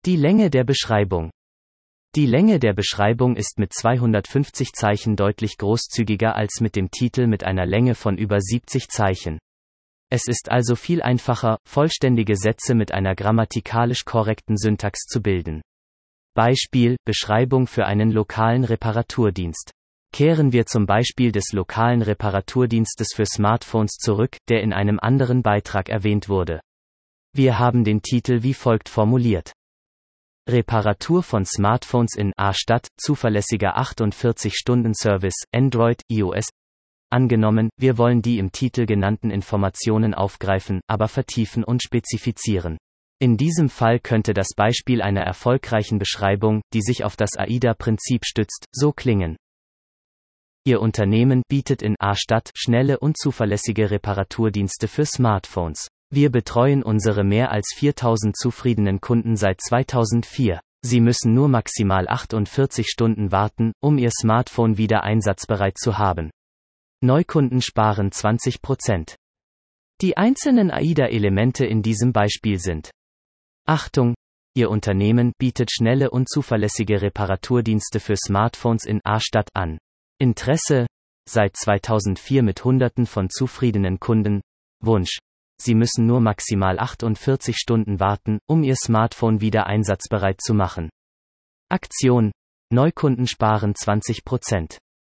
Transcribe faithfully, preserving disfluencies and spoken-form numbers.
Die Länge der Beschreibung. Die Länge der Beschreibung ist mit zweihundertfünfzig Zeichen deutlich großzügiger als mit dem Titel mit einer Länge von über siebzig Zeichen. Es ist also viel einfacher, vollständige Sätze mit einer grammatikalisch korrekten Syntax zu bilden. Beispiel: Beschreibung für einen lokalen Reparaturdienst. Kehren wir zum Beispiel des lokalen Reparaturdienstes für Smartphones zurück, der in einem anderen Beitrag erwähnt wurde. Wir haben den Titel wie folgt formuliert: Reparatur von Smartphones in A-Stadt, zuverlässiger achtundvierzig-Stunden-Service, Android, iOS. Angenommen, wir wollen die im Titel genannten Informationen aufgreifen, aber vertiefen und spezifizieren. In diesem Fall könnte das Beispiel einer erfolgreichen Beschreibung, die sich auf das AIDA-Prinzip stützt, so klingen: Ihr Unternehmen bietet in A-Stadt schnelle und zuverlässige Reparaturdienste für Smartphones. Wir betreuen unsere mehr als viertausend zufriedenen Kunden seit zweitausendvier. Sie müssen nur maximal achtundvierzig Stunden warten, um Ihr Smartphone wieder einsatzbereit zu haben. Neukunden sparen zwanzig Prozent. Die einzelnen AIDA-Elemente in diesem Beispiel sind: Achtung! Ihr Unternehmen bietet schnelle und zuverlässige Reparaturdienste für Smartphones in A-Stadt an. Interesse: Seit zweitausendvier mit Hunderten von zufriedenen Kunden. Wunsch: Sie müssen nur maximal achtundvierzig Stunden warten, um Ihr Smartphone wieder einsatzbereit zu machen. Aktion: Neukunden sparen zwanzig Prozent.